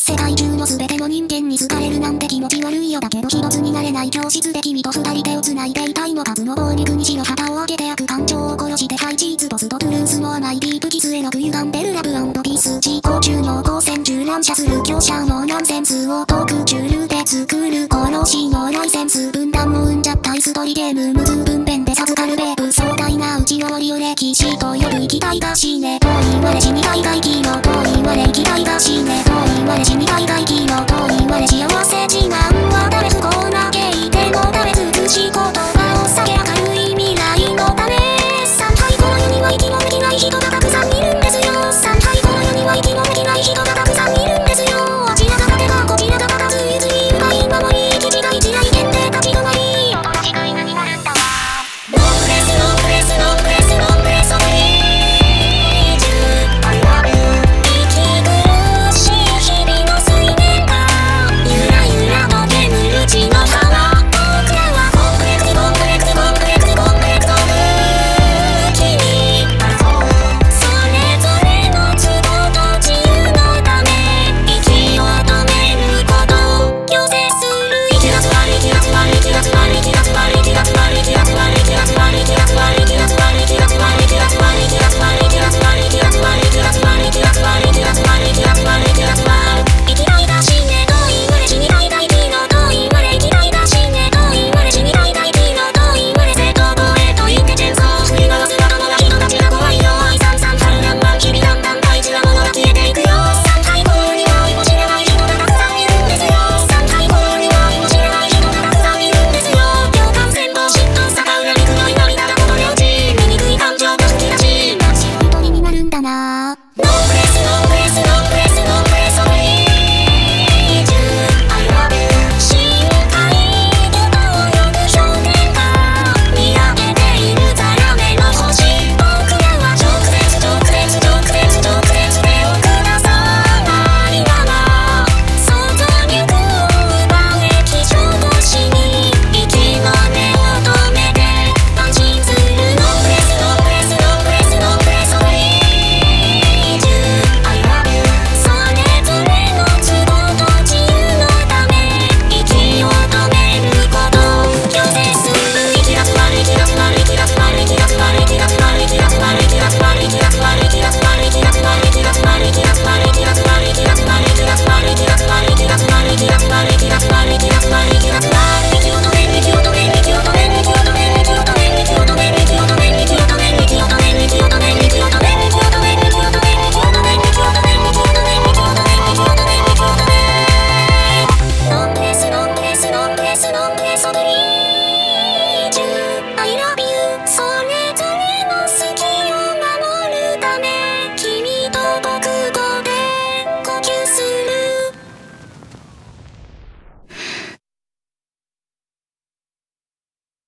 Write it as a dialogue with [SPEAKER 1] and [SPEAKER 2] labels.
[SPEAKER 1] 世界中の全ての人間に好かれるなんて気持ち悪いよ。だけど一つになれない教室で君と二人手を繋いでいたいの。数の暴力にしろ旗を上げて悪感情を殺して開示ポストトゥルースの甘いディープキスへの歪んでるラブ&ピース。自己中の光線銃乱射する強者のナンセンスを特注ルで作る殺しのライセンス。分断を生んじゃった椅子取りゲーム無数分娩で授かるベーブ壮大な内容りを歴史と呼ぶ生きたいが死ねと言われ死にたいが生きろと言われ生きたいが死ねと言われ死にたいが生きろと言われ幸せ自慢は誰不幸な